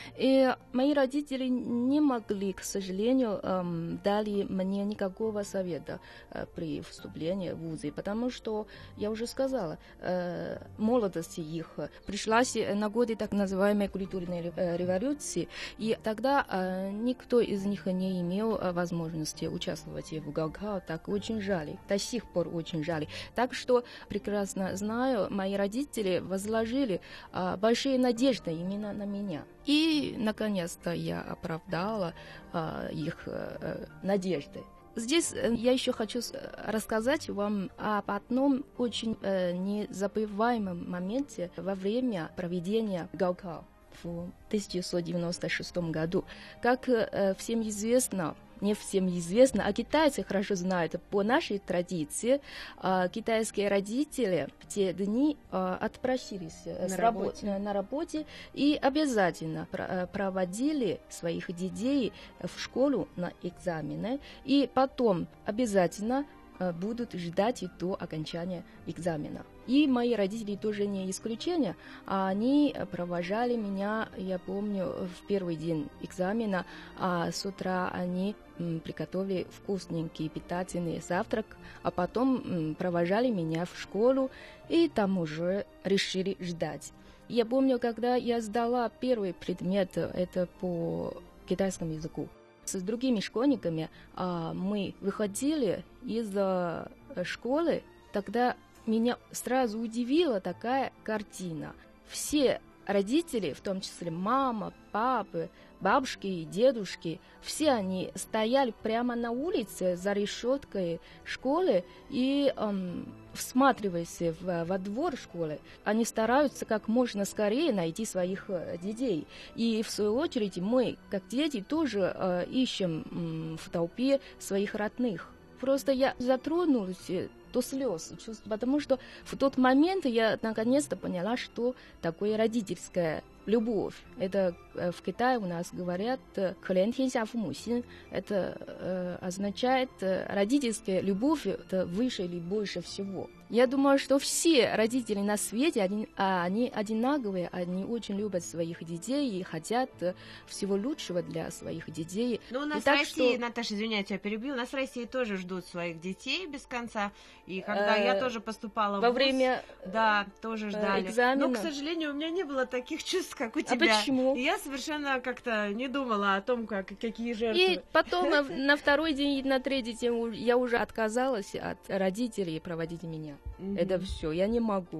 И мои родители не могли, к сожалению, эм, дали мне никакого совета э, при вступлении в вузы, потому что, я уже сказала, э, молодость их пришлась на годы так называемой культурной революции, и тогда э, никто из них не имел возможности участвовать в Гаокао, так очень жаль, до сих пор очень жаль. Так что прекрасно знаю, мои родители возложили э, большие надежды именно на меня. И, наконец-то, я оправдала а, их а, надежды. Здесь я еще хочу рассказать вам об одном очень а, незабываемом моменте во время проведения Гаокао в тысяча девятьсот девяносто шестом году. Как а, всем известно, не всем известно, а китайцы хорошо знают, по нашей традиции а, китайские родители в те дни а, отпросились на, с работе. Работ, на работе и обязательно про, проводили своих детей в школу на экзамены, и потом обязательно а, будут ждать до окончания экзамена. И мои родители тоже не исключение. Они провожали меня, я помню, в первый день экзамена. А с утра они м, приготовили вкусненький питательный завтрак, а потом м, провожали меня в школу, и там уже решили ждать. Я помню, когда я сдала первый предмет, это по китайскому языку. С другими школьниками а, мы выходили из а, школы, тогда меня сразу удивила такая картина. Все родители, в том числе мама, папы, бабушки и дедушки, все они стояли прямо на улице за решеткой школы и эм, всматриваясь в, во двор школы, они стараются как можно скорее найти своих детей. И в свою очередь мы, как дети, тоже э, ищем э, в толпе своих родных. Просто я затронулась до слез, потому что в тот момент я наконец-то поняла, что такое родительская любовь. Это в Китае у нас говорят «клен тянься фу му син». Это э, означает родительская любовь, это выше или больше всего. Я думаю, что все родители на свете, они, они одинаковые, они очень любят своих детей и хотят всего лучшего для своих детей. Ну, у нас в России, что... Наташа, извиняюсь, я перебью, у нас в России тоже ждут своих детей без конца. И когда э, я тоже поступала во в вуз, время да, тоже ждали. Экзамена. Но, к сожалению, у меня не было таких чувств, как у тебя. А почему? И я совершенно как-то не думала о том, как, какие жертвы. И потом на, на второй день и на третий день я уже отказалась от родителей проводить меня. Mm-hmm. Это все, я не могу.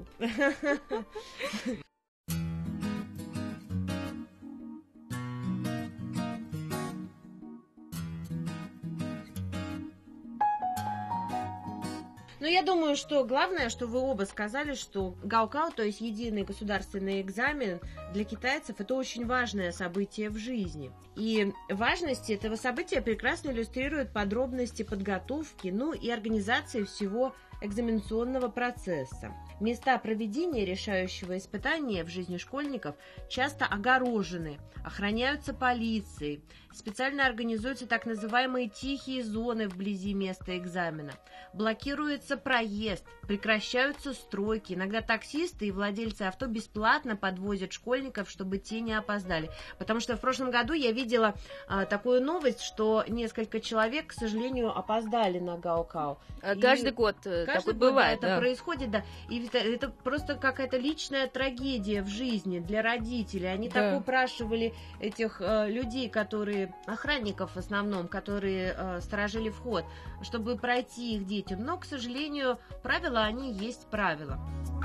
Но я думаю, что главное, что вы оба сказали, что Гаокао, то есть единый государственный экзамен, для китайцев это очень важное событие в жизни. И важность этого события прекрасно иллюстрируют подробности подготовки, ну и организации всего экзаменационного процесса. Места проведения решающего испытания в жизни школьников часто огорожены, охраняются полицией, специально организуются так называемые тихие зоны вблизи места экзамена, блокируется проезд, прекращаются стройки, иногда таксисты и владельцы авто бесплатно подвозят школьников, чтобы те не опоздали. Потому что в прошлом году я видела а, такую новость, что несколько человек, к сожалению, опоздали на Гаокао. Каждый и... год Каждый такое год, бывает, да, да. это происходит, да. И это, это просто какая-то личная трагедия в жизни для родителей. Они да. так упрашивали этих э, людей, которые, охранников в основном, которые э, сторожили вход, чтобы пройти их детям. Но, к сожалению, правила, они есть правила.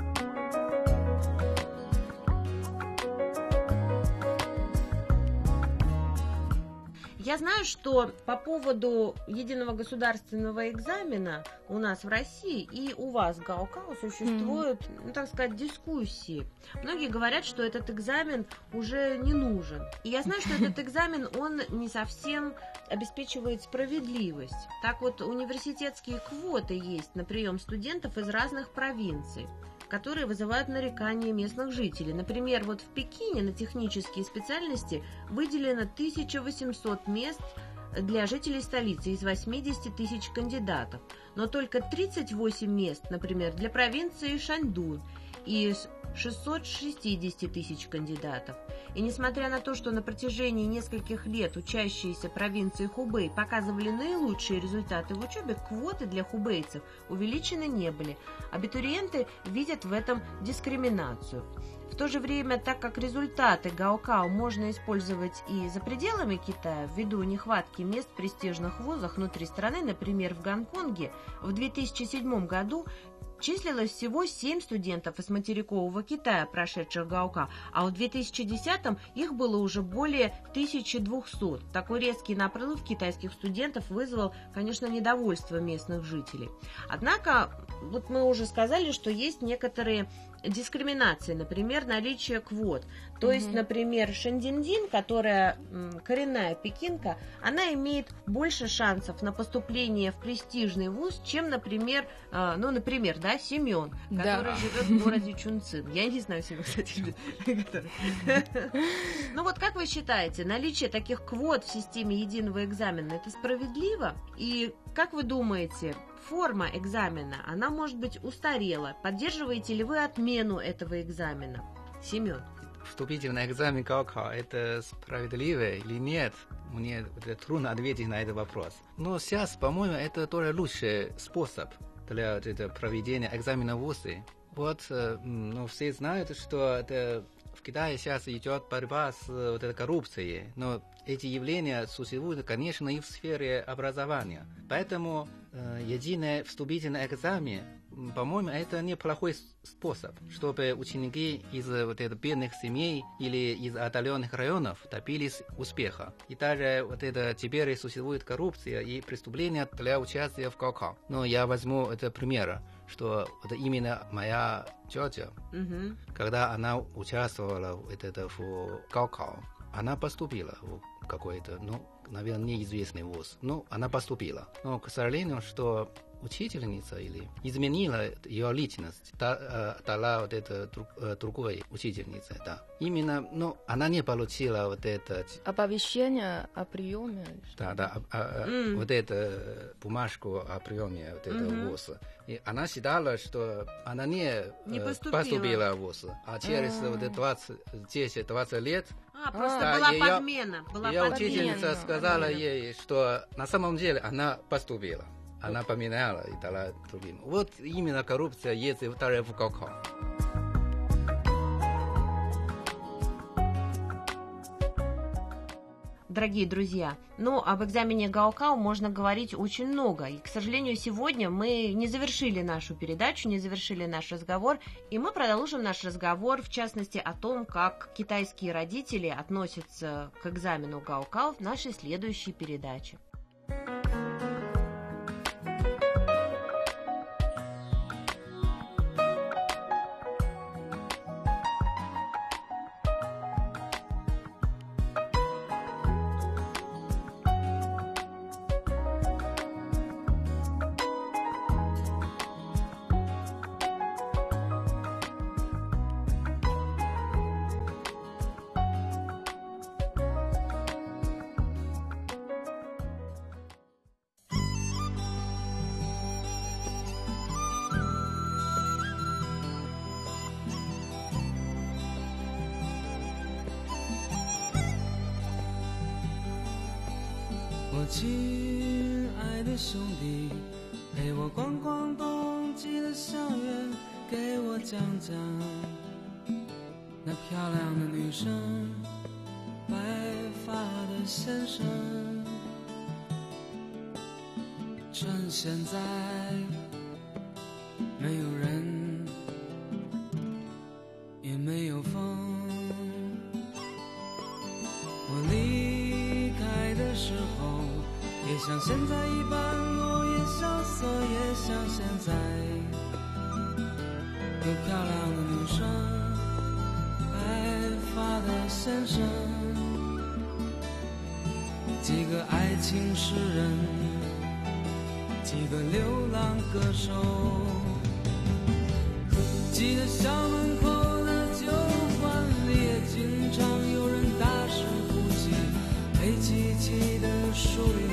Я знаю, что по поводу единого государственного экзамена у нас в России и у вас в Гаокао существуют, mm-hmm. ну, так сказать, дискуссии. Многие говорят, что этот экзамен уже не нужен. И я знаю, что этот экзамен, он не совсем обеспечивает справедливость. Так вот, университетские квоты есть на прием студентов из разных провинций, которые вызывают нарекания местных жителей. Например, вот в Пекине на технические специальности выделено тысяча восемьсот мест для жителей столицы из восьмидесяти тысяч кандидатов, но только тридцать восемь мест, например, для провинции Шаньдун из шестисот шестидесяти тысяч кандидатов. И несмотря на то, что на протяжении нескольких лет учащиеся провинции Хубэй показывали наилучшие результаты в учебе, квоты для хубейцев увеличены не были. Абитуриенты видят в этом дискриминацию. В то же время, так как результаты Гаокао можно использовать и за пределами Китая, ввиду нехватки мест в престижных вузах внутри страны, например, в Гонконге, в две тысячи седьмом году числилось всего семь студентов из материкового Китая, прошедших Гаокао, а в две тысячи десятом их было уже более тысячи двухсот. Такой резкий наплыв китайских студентов вызвал, конечно, недовольство местных жителей. Однако, вот мы уже сказали, что есть некоторые дискриминации, например, наличие квот. То mm-hmm. есть, например, Шэньдиндин, которая м, коренная пекинка, она имеет больше шансов на поступление в престижный вуз, чем, например, э, ну, например, да, Семен, который да. живет в городе Чунцин. Я не знаю, Семен, кстати. Ну вот как вы считаете, наличие таких квот в системе единого экзамена, это справедливо? И как вы думаете, форма экзамена, она может быть устарела? Поддерживаете ли вы отмену этого экзамена? Семен. Вступительный экзамен Гаокао, это справедливо или нет? Мне трудно ответить на этот вопрос. Но сейчас, по-моему, это тоже лучший способ для проведения экзамена в вузы. Вот, ну, все знают, что это в Китае сейчас идет борьба с вот этой коррупцией, но эти явления существуют, конечно, и в сфере образования. Поэтому э, единый вступительный экзамен, по-моему, это неплохой способ, чтобы ученики из вот этих бедных семей или из отдаленных районов добились успеха. И даже вот это теперь существует коррупция и преступления для участия в Гаокао. Но я возьму это пример, что это именно моя тетя, mm-hmm. когда она участвовала в, это, в Гаокао, она поступила в какой-то, ну, наверное, неизвестный вуз. Ну, она поступила. Но, к сожалению, что учительница или изменила ее личность, та, дала вот это друг, другой учительнице, да. Именно, ну, она не получила вот это... Оповещение о приеме. Да, да, а, а, mm. вот эту бумажку о приеме вот этого mm-hmm. вуза. И она считала, что она не, не поступила. поступила в вуз, а через mm. вот двадцать, десять-двадцать лет А, просто да, была ее, подмена. Была ее подмена. учительница сказала подмена. ей, что на самом деле она поступила. Она поменяла и дала другим. Вот именно коррупция есть в Гаокао. Дорогие друзья, ну, об экзамене Гаокао можно говорить очень много. И, к сожалению, сегодня мы не завершили нашу передачу, не завершили наш разговор. И мы продолжим наш разговор, в частности, о том, как китайские родители относятся к экзамену Гаокао в нашей следующей передаче. 我亲爱的兄弟，陪我逛逛冬季的校园，给我讲讲那漂亮的女生，白发的先生。趁现在没有人，也没有风，我离开的时候也像现在一般落叶萧瑟，也像现在有漂亮的女生，白发的先生，几个爱情诗人，几个流浪歌手，记得校门口的酒馆里也经常有人大声呼吸，黑漆漆的树林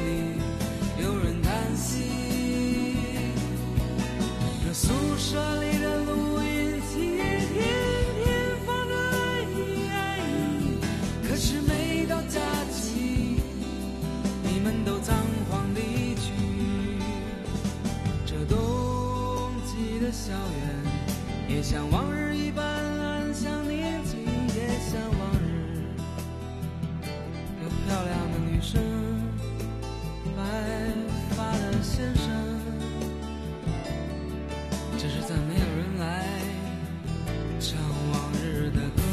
舍里的录音机天天放着爱你爱你，可是每到假期你们都仓皇离去。这冬季的校园也像往日一般安详宁静，也像往日有漂亮的女生，白发的先生，只是再没有人来唱往日的歌。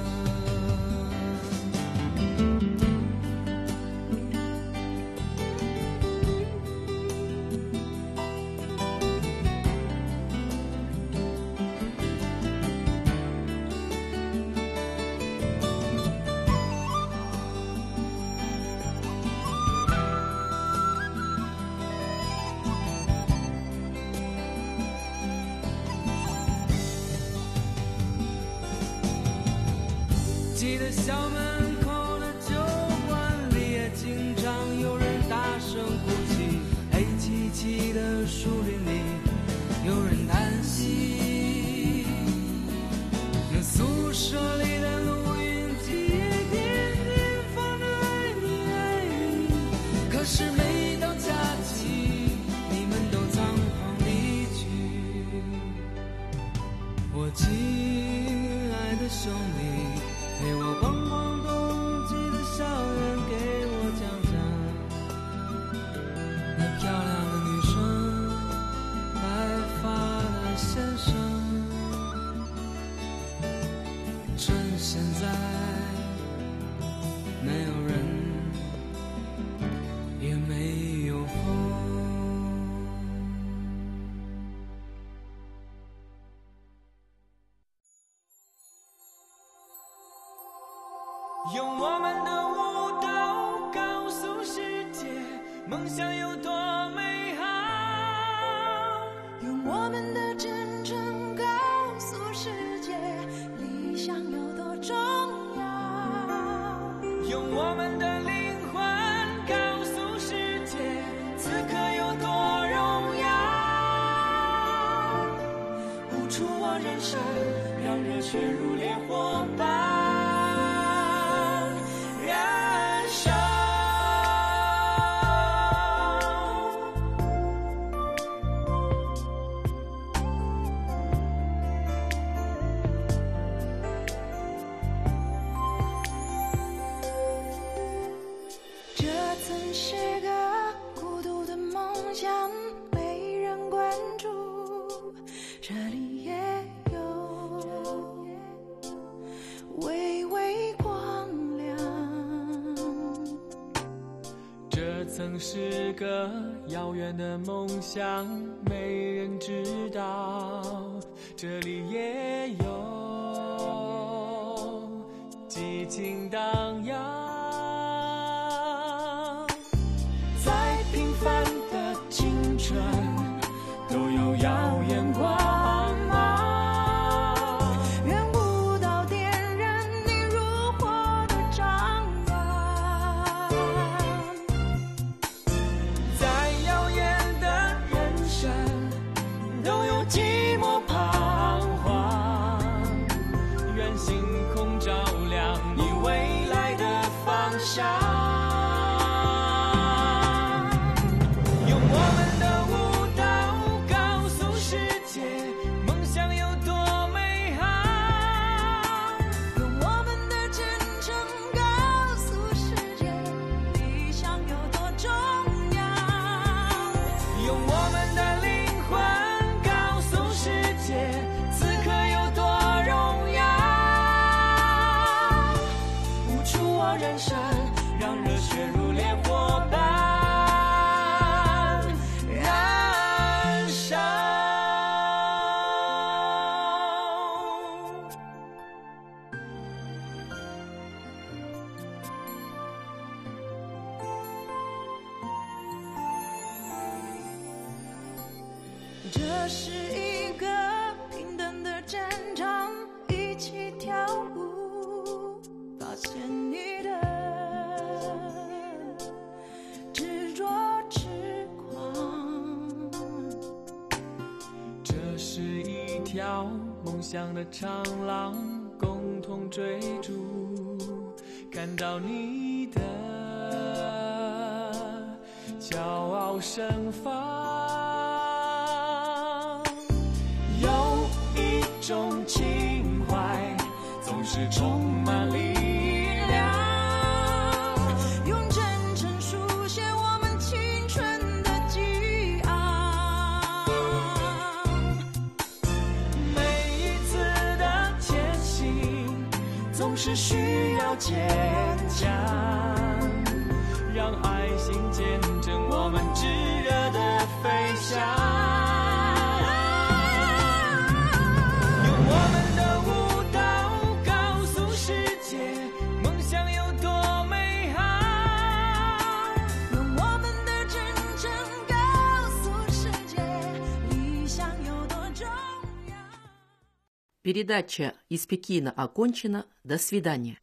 记得校门口的酒馆里也经常有人大声哭泣，黑漆漆的树林里有人叹息，那宿舍里的录音机也天天放着爱你爱你，可是每到假期你们都仓皇离去。我亲爱的兄弟，陪我逛逛冬季的校园，给我讲讲那漂亮的女生，白发的先生。趁现在没有人，也没有风。用我们的舞蹈告诉世界，梦想有多美好。 用我们的真诚告诉世界，理想有多重要。 用我们的灵魂告诉世界，此刻有多荣耀。舞出我人生，让热血如烈火般这里也有微微光亮。 这曾是个遥远的梦想，没人知道。这里也有激情荡漾，再平凡的青春都有耀眼光芒， 愿舞蹈点燃你如火的张扬， 再耀眼的人生都有寂寞彷徨，愿星空照亮你未来的方向。用我们的舞人生，让热血如烈火般燃烧。 这是一个平等的战场，一起跳舞，发现你的执着痴狂。 这是一条梦想的长廊，共同追逐，看到你的骄傲盛放。有一种情怀总是充满力量， 用真诚书写我们青春的激昂。 每一次的前行总是需要坚强，让爱心见证我们炙热的飞翔。 Передача из Пекина окончена. До свидания.